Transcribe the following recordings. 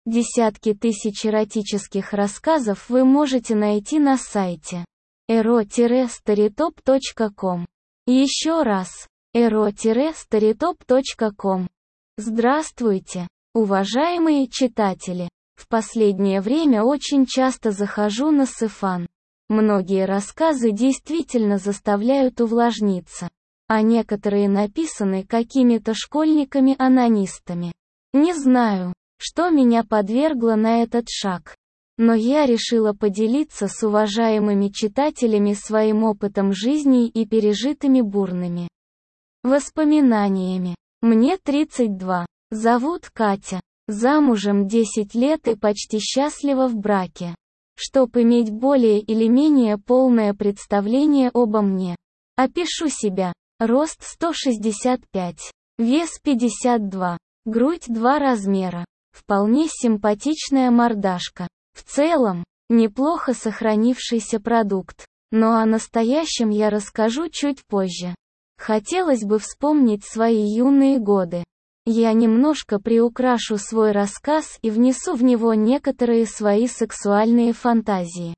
Десятки тысяч эротических рассказов вы можете найти на сайте ero-storytop.com. Еще раз, ero-storytop.com. Здравствуйте, уважаемые читатели! В последнее время очень часто захожу на Сыфан. Многие рассказы действительно заставляют увлажниться, а некоторые написаны какими-то школьниками-анонистами. Не знаю, что меня подвергло на этот шаг, но я решила поделиться с уважаемыми читателями своим опытом жизни и пережитыми бурными воспоминаниями. Мне 32. Зовут Катя. Замужем 10 лет и почти счастлива в браке. Чтоб иметь более или менее полное представление обо мне, опишу себя. Рост 165, вес 52, грудь 2 размера. Вполне симпатичная мордашка. В целом, неплохо сохранившийся продукт. Но о настоящем я расскажу чуть позже. Хотелось бы вспомнить свои юные годы. Я немножко приукрашу свой рассказ и внесу в него некоторые свои сексуальные фантазии.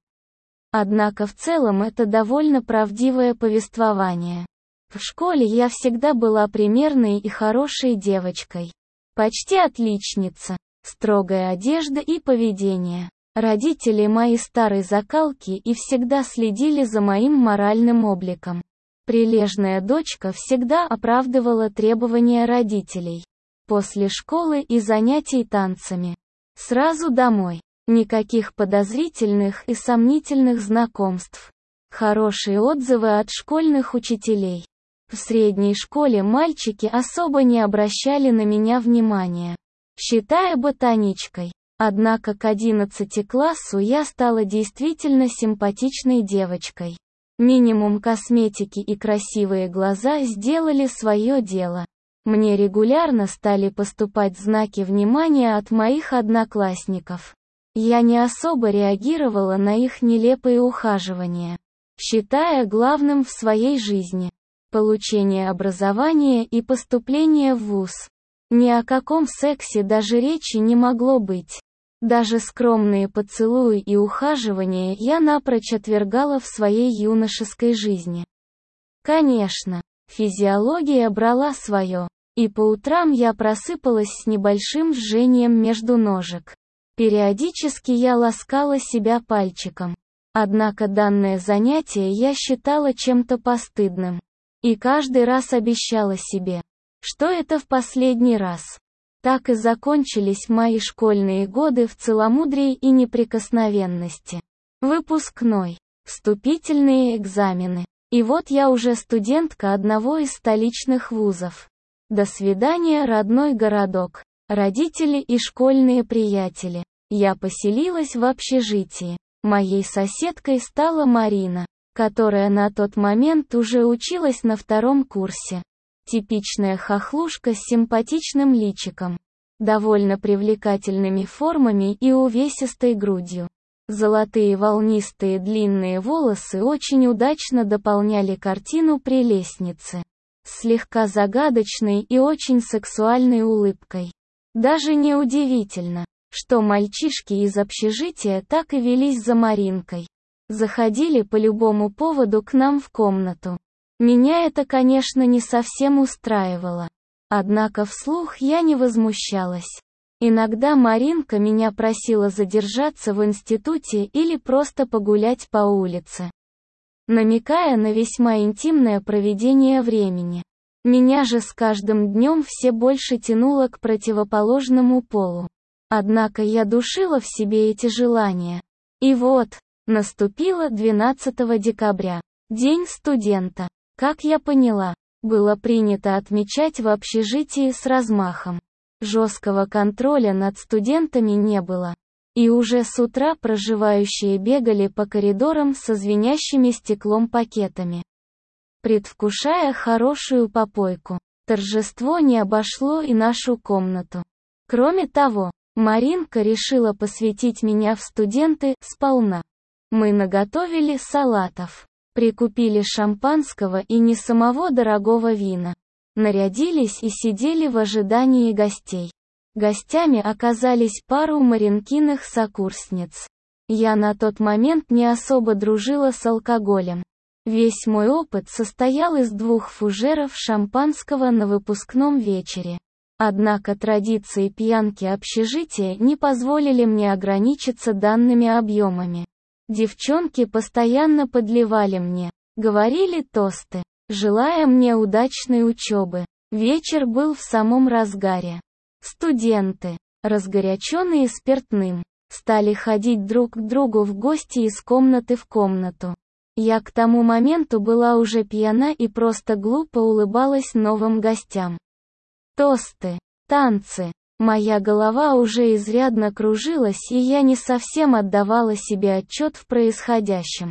Однако в целом это довольно правдивое повествование. В школе я всегда была примерной и хорошей девочкой. Почти отличница. Строгая одежда и поведение. Родители мои старой закалки и всегда следили за моим моральным обликом. Прилежная дочка всегда оправдывала требования родителей. После школы и занятий танцами. Сразу домой. Никаких подозрительных и сомнительных знакомств. Хорошие отзывы от школьных учителей. В средней школе мальчики особо не обращали на меня внимания, считая ботаничкой. Однако к 11 классу я стала действительно симпатичной девочкой. Минимум косметики и красивые глаза сделали свое дело. Мне регулярно стали поступать знаки внимания от моих одноклассников. Я не особо реагировала на их нелепые ухаживания, считая главным в своей жизни получение образования и поступление в вуз. Ни о каком сексе даже речи не могло быть. Даже скромные поцелуи и ухаживания я напрочь отвергала в своей юношеской жизни. Конечно, физиология брала свое, и по утрам я просыпалась с небольшим жжением между ножек. Периодически я ласкала себя пальчиком. Однако данное занятие я считала чем-то постыдным. И каждый раз обещала себе, что это в последний раз. Так и закончились мои школьные годы в целомудрии и неприкосновенности. Выпускной, вступительные экзамены. И вот я уже студентка одного из столичных вузов. До свидания, родной городок, родители и школьные приятели. Я поселилась в общежитии. Моей соседкой стала Марина, которая на тот момент уже училась на 2 курсе. Типичная хохлушка с симпатичным личиком, довольно привлекательными формами и увесистой грудью. Золотые волнистые длинные волосы очень удачно дополняли картину прелестницы. С слегка загадочной и очень сексуальной улыбкой. Даже не удивительно, что мальчишки из общежития так и велись за Маринкой. Заходили по любому поводу к нам в комнату. Меня это, конечно, не совсем устраивало. Однако вслух я не возмущалась. Иногда Маринка меня просила задержаться в институте или просто погулять по улице, намекая на весьма интимное проведение времени. Меня же с каждым днем все больше тянуло к противоположному полу. Однако я душила в себе эти желания. И вот, наступило 12 декабря, День студента. Как я поняла, было принято отмечать в общежитии с размахом. Жесткого контроля над студентами не было. И уже с утра проживающие бегали по коридорам со звенящими стеклом пакетами, предвкушая хорошую попойку. Торжество не обошло и нашу комнату. Кроме того, Маринка решила посвятить меня в студенты сполна. Мы наготовили салатов, прикупили шампанского и не самого дорогого вина, нарядились и сидели в ожидании гостей. Гостями оказались пару Маринкиных сокурсниц. Я на тот момент не особо дружила с алкоголем. Весь мой опыт состоял из 2 фужеров шампанского на выпускном вечере. Однако традиции пьянки общежития не позволили мне ограничиться данными объемами. Девчонки постоянно подливали мне, говорили тосты, желая мне удачной учебы. Вечер был в самом разгаре. Студенты, разгоряченные спиртным, стали ходить друг к другу в гости из комнаты в комнату. Я к тому моменту была уже пьяна и просто глупо улыбалась новым гостям. Тосты, танцы. Моя голова уже изрядно кружилась, и я не совсем отдавала себе отчет в происходящем.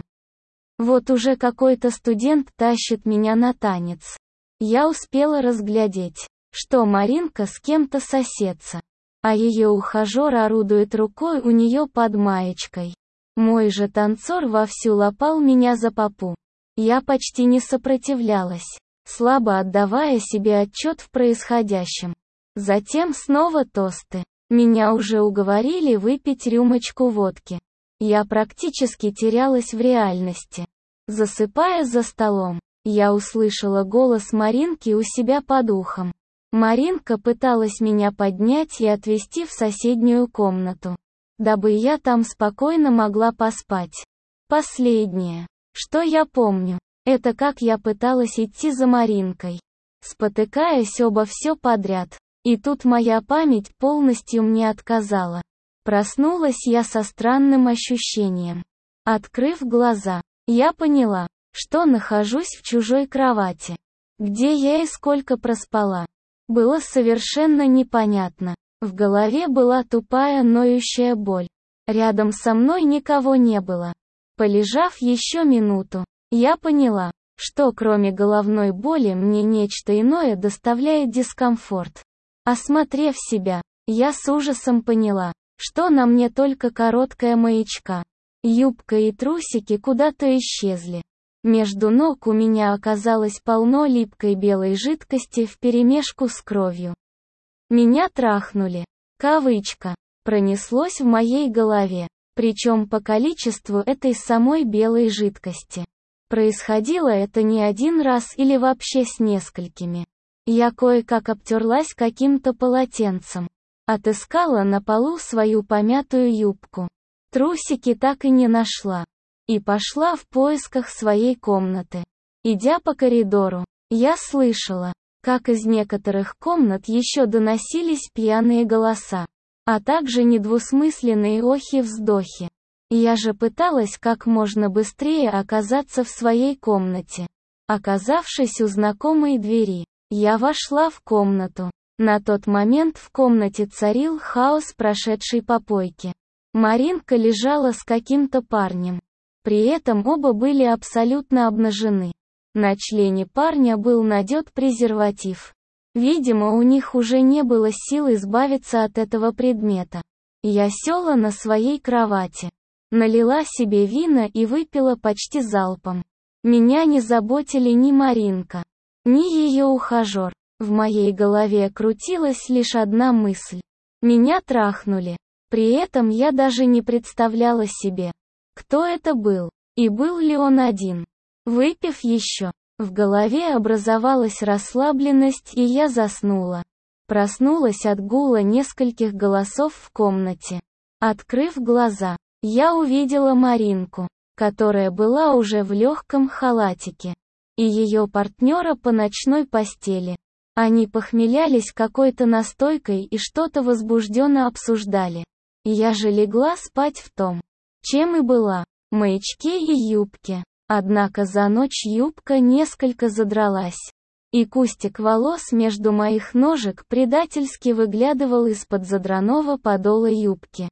Вот уже какой-то студент тащит меня на танец. Я успела разглядеть, что Маринка с кем-то соседца, а ее ухажер орудует рукой у нее под маечкой. Мой же танцор вовсю лапал меня за попу. Я почти не сопротивлялась, слабо отдавая себе отчет в происходящем. Затем снова тосты. Меня уже уговорили выпить рюмочку водки. Я практически терялась в реальности. Засыпая за столом, я услышала голос Маринки у себя под ухом. Маринка пыталась меня поднять и отвезти в соседнюю комнату, дабы я там спокойно могла поспать. Последнее, что я помню, это как я пыталась идти за Маринкой, спотыкаясь обо все подряд. И тут моя память полностью мне отказала. Проснулась я со странным ощущением. Открыв глаза, я поняла, что нахожусь в чужой кровати. Где я и сколько проспала, было совершенно непонятно. В голове была тупая ноющая боль. Рядом со мной никого не было. Полежав еще минуту, я поняла, что кроме головной боли мне нечто иное доставляет дискомфорт. Осмотрев себя, я с ужасом поняла, что на мне только короткая маечка. Юбка и трусики куда-то исчезли. Между ног у меня оказалось полно липкой белой жидкости вперемешку с кровью. Меня трахнули. Кавычка. Пронеслось в моей голове. Причем по количеству этой самой белой жидкости. Происходило это не один раз или вообще с несколькими. Я кое-как обтерлась каким-то полотенцем. Отыскала на полу свою помятую юбку. Трусики так и не нашла. И пошла в поисках своей комнаты. Идя по коридору, я слышала, как из некоторых комнат еще доносились пьяные голоса, а также недвусмысленные охи-вздохи. Я же пыталась как можно быстрее оказаться в своей комнате. Оказавшись у знакомой двери, я вошла в комнату. На тот момент в комнате царил хаос прошедшей попойки. Маринка лежала с каким-то парнем. При этом оба были абсолютно обнажены. На члене парня был надет презерватив. Видимо, у них уже не было сил избавиться от этого предмета. Я села на своей кровати. Налила себе вина и выпила почти залпом. Меня не заботили ни Маринка, ни ее ухажер. В моей голове крутилась лишь одна мысль. Меня трахнули. При этом я даже не представляла себе, кто это был, и был ли он один. Выпив еще, в голове образовалась расслабленность, и я заснула. Проснулась от гула нескольких голосов в комнате. Открыв глаза, я увидела Маринку, которая была уже в легком халатике, и ее партнера по ночной постели. Они похмелялись какой-то настойкой и что-то возбужденно обсуждали. Я же легла спать в том, чем и была, маячке и юбке. Однако за ночь юбка несколько задралась, и кустик волос между моих ножек предательски выглядывал из-под задраного подола юбки.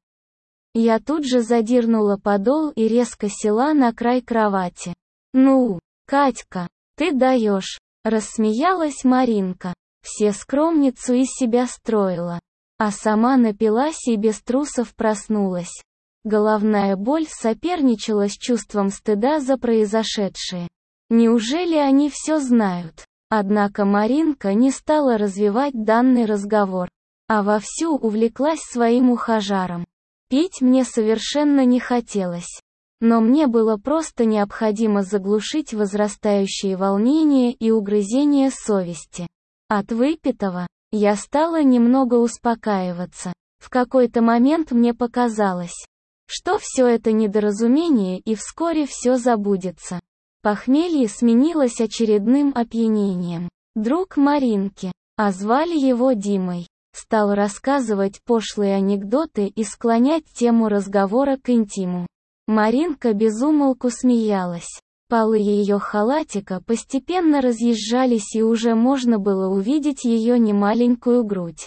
Я тут же задернула подол и резко села на край кровати. «Ну, Катька, ты даешь!» — рассмеялась Маринка. Все скромницу из себя строила, а сама напилась и без трусов проснулась. Головная боль соперничала с чувством стыда за произошедшее. Неужели они все знают? Однако Маринка не стала развивать данный разговор. а вовсю увлеклась своим ухажером. Пить мне совершенно не хотелось. Но мне было просто необходимо заглушить возрастающие волнения и угрызения совести. От выпитого я стала немного успокаиваться. В какой-то момент мне показалось, что все это недоразумение и вскоре все забудется. Похмелье сменилось очередным опьянением. Друг Маринки, а звали его Димой, стал рассказывать пошлые анекдоты и склонять тему разговора к интиму. Маринка безумолку смеялась. Полы ее халатика постепенно разъезжались, и уже можно было увидеть ее немаленькую грудь.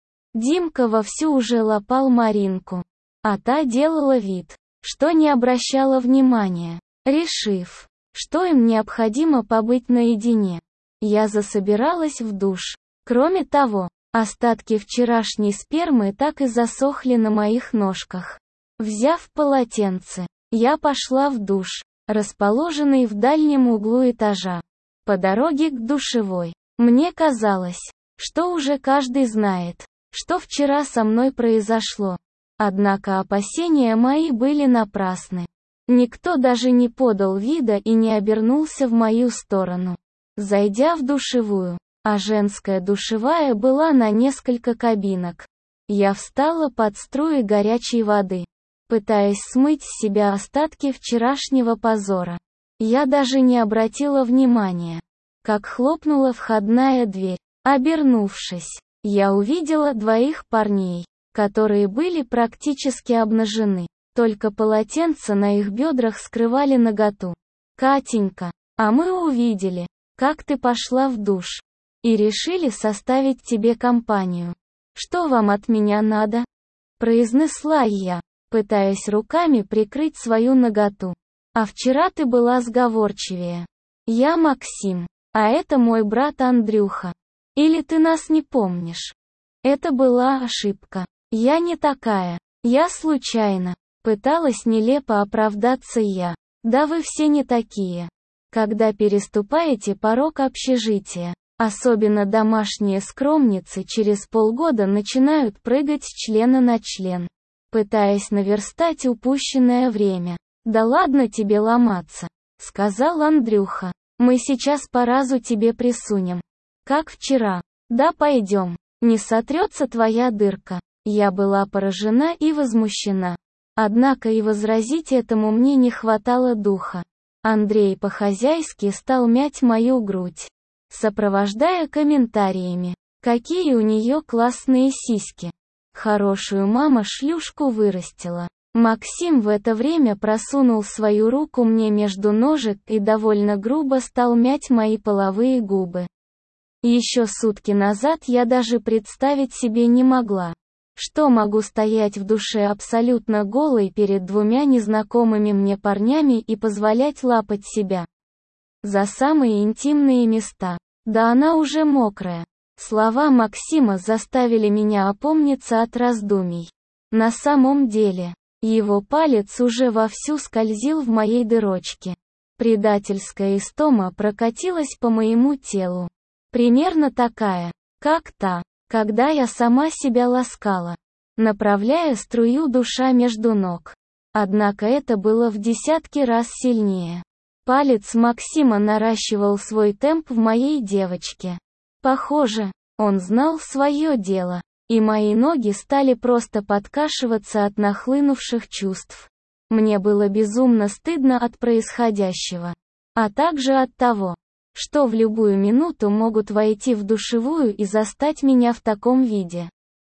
Димка вовсю уже лапал Маринку, а та делала вид, что не обращала внимания. Решив, что им необходимо побыть наедине, я засобиралась в душ. Кроме того, остатки вчерашней спермы так и засохли на моих ножках. Взяв полотенце, я пошла в душ, расположенный в дальнем углу этажа. По дороге к душевой, мне казалось, что уже каждый знает, что вчера со мной произошло. Однако опасения мои были напрасны. Никто даже не подал вида и не обернулся в мою сторону. Зайдя в душевую, а женская душевая была на несколько кабинок, я встала под струи горячей воды, пытаясь смыть с себя остатки вчерашнего позора. Я даже не обратила внимания, как хлопнула входная дверь. Обернувшись, я увидела двоих парней, которые были практически обнажены, только полотенца на их бедрах скрывали наготу. «Катенька, а мы увидели, как ты пошла в душ, и решили составить тебе компанию. Что вам от меня надо?» произнесла я, пытаясь руками прикрыть свою наготу. «А вчера ты была сговорчивее. Я Максим, а это мой брат Андрюха. Или ты нас не помнишь?» Это была ошибка. Я не такая. Я случайно. Пыталась нелепо оправдаться я. Да вы все не такие. Когда переступаете порог общежития, особенно домашние скромницы через полгода начинают прыгать с члена на член, пытаясь наверстать упущенное время. «Да ладно тебе ломаться», — сказал Андрюха. «Мы сейчас по разу тебе присунем. Как вчера. Да пойдем. Не сотрется твоя дырка». Я была поражена и возмущена. Однако и возразить этому мне не хватало духа. Андрей по-хозяйски стал мять мою грудь, сопровождая комментариями: «Какие у нее классные сиськи! Хорошую мама шлюшку вырастила». Максим в это время просунул свою руку мне между ножек и довольно грубо стал мять мои половые губы. Еще сутки назад я даже представить себе не могла, что могу стоять в душе абсолютно голой перед двумя незнакомыми мне парнями и позволять лапать себя за самые интимные места. Да она уже мокрая. Слова Максима заставили меня опомниться от раздумий. На самом деле, его палец уже вовсю скользил в моей дырочке. Предательская истома прокатилась по моему телу. Примерно такая, как та, когда я сама себя ласкала, направляя струю душа между ног. Однако это было в десятки раз сильнее. Палец Максима наращивал свой темп в моей девочке. Похоже, он знал свое дело, и мои ноги стали просто подкашиваться от нахлынувших чувств. Мне было безумно стыдно от происходящего, а также от того, что в любую минуту могут войти в душевую и застать меня в таком виде.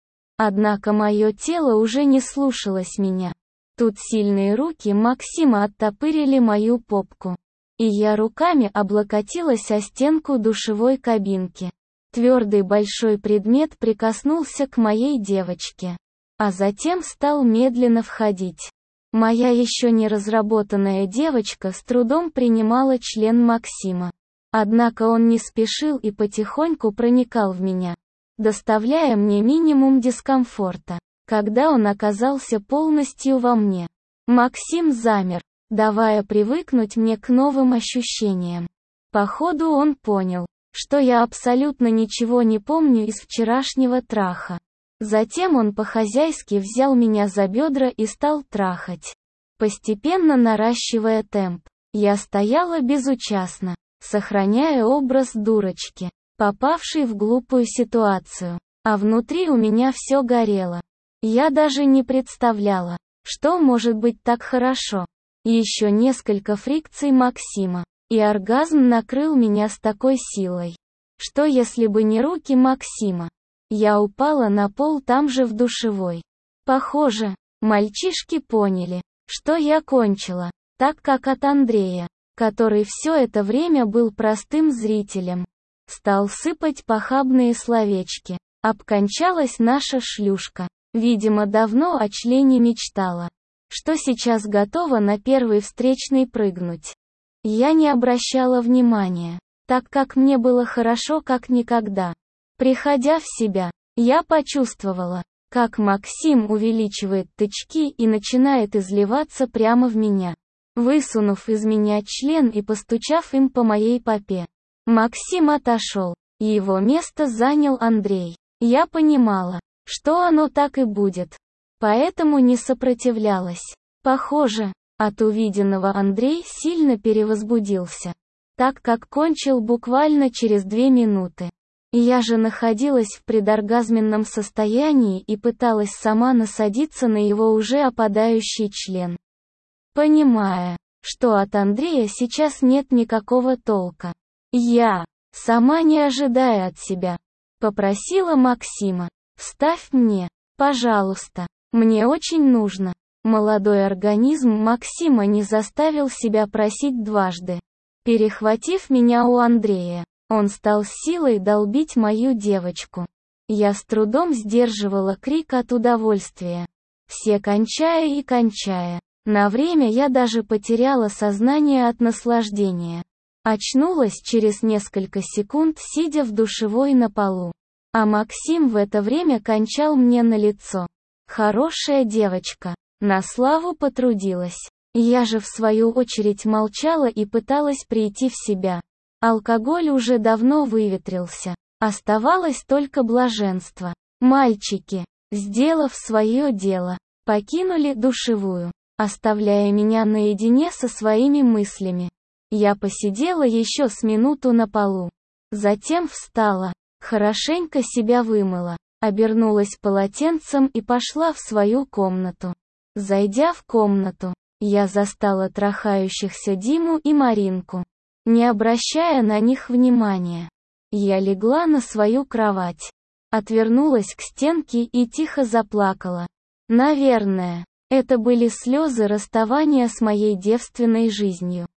Однако мое тело уже не слушалось меня. Тут сильные руки Максима оттопырили мою попку, и я руками облокотилась о стенку душевой кабинки. Твердый большой предмет прикоснулся к моей девочке, а затем стал медленно входить. Моя еще не разработанная девочка с трудом принимала член Максима. Однако он не спешил и потихоньку проникал в меня, доставляя мне минимум дискомфорта. Когда он оказался полностью во мне, Максим замер, давая привыкнуть мне к новым ощущениям. Походу он понял, что я абсолютно ничего не помню из вчерашнего траха. Затем он по-хозяйски взял меня за бедра и стал трахать, постепенно наращивая темп. Я стояла безучастно, сохраняя образ дурочки, попавшей в глупую ситуацию. А внутри у меня все горело. Я даже не представляла, что может быть так хорошо. Еще несколько фрикций Максима, и оргазм накрыл меня с такой силой, что если бы не руки Максима, я упала на пол там же в душевой. Похоже, мальчишки поняли, что я кончила, так как от Андрея, который все это время был простым зрителем, стал сыпать похабные словечки. Обкончалась наша шлюшка. Видимо, давно о члене мечтала, что сейчас готова на первый встречный прыгнуть. Я не обращала внимания, так как мне было хорошо как никогда. Приходя в себя, я почувствовала, как Максим увеличивает тычки и начинает изливаться прямо в меня, высунув из меня член и постучав им по моей попе. Максим отошел, и его место занял Андрей. Я понимала, что оно так и будет, поэтому не сопротивлялась. Похоже, от увиденного Андрей сильно перевозбудился, так как кончил буквально через 2 минуты. Я же находилась в предоргазменном состоянии и пыталась сама насадиться на его уже опадающий член, понимая, что от Андрея сейчас нет никакого толка. Я, сама не ожидая от себя, попросила Максима: «Вставь мне, пожалуйста, мне очень нужно». Молодой организм Максима не заставил себя просить дважды. Перехватив меня у Андрея, он стал с силой долбить мою девочку. Я с трудом сдерживала крик от удовольствия. Все кончая и кончая. На время я даже потеряла сознание от наслаждения. Очнулась через несколько секунд, сидя в душевой на полу. А Максим в это время кончал мне на лицо. Хорошая девочка. На славу потрудилась. Я же в свою очередь молчала и пыталась прийти в себя. Алкоголь уже давно выветрился. Оставалось только блаженство. Мальчики, сделав свое дело, покинули душевую, оставляя меня наедине со своими мыслями. Я посидела еще с минуту на полу. Затем встала, хорошенько себя вымыла, обернулась полотенцем и пошла в свою комнату. Зайдя в комнату, я застала трахающихся Диму и Маринку. Не обращая на них внимания, я легла на свою кровать, отвернулась к стенке и тихо заплакала. Наверное, это были слезы расставания с моей девственной жизнью.